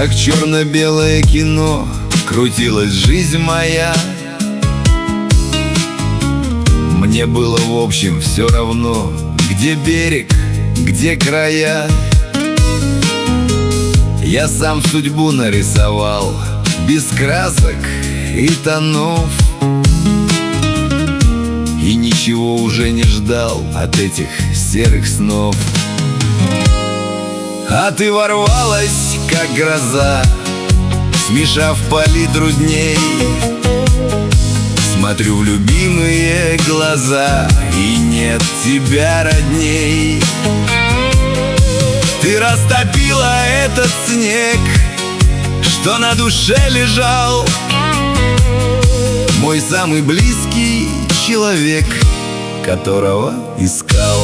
как черно-белое кино, крутилась жизнь моя. Мне было в общем все равно, где берег, где края. Я сам судьбу нарисовал, без красок и тонов, и ничего уже не ждал от этих серых снов. А ты ворвалась, как гроза, смешав палитру дней. Смотрю в любимые глаза, и нет тебя родней. Ты растопила этот снег, что на душе лежал. Мой самый близкий человек, которого искал.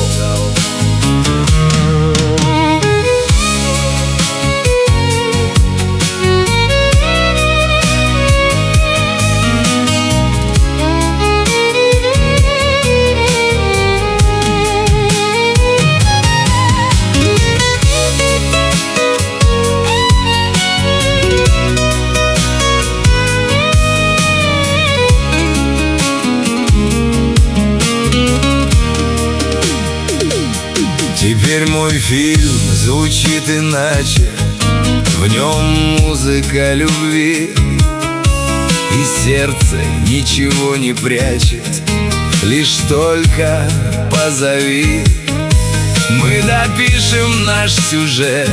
Теперь мой фильм звучит иначе, в нем музыка любви, и сердце ничего не прячет, лишь только позови. Мы допишем наш сюжет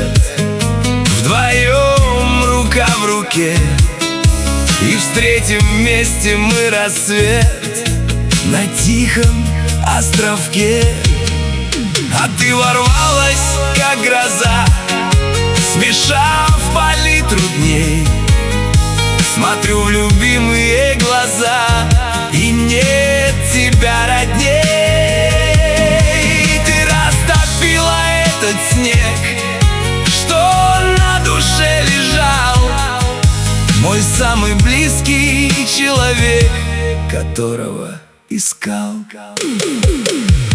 вдвоем, рука в руке, и встретим вместе мы рассвет на тихом островке. А ты ворвалась, как гроза, смешав палитру дней. Смотрю в любимые глаза, и нет тебя родней. Ты растопила этот снег, что на душе лежал. Мой самый близкий человек, которого искал.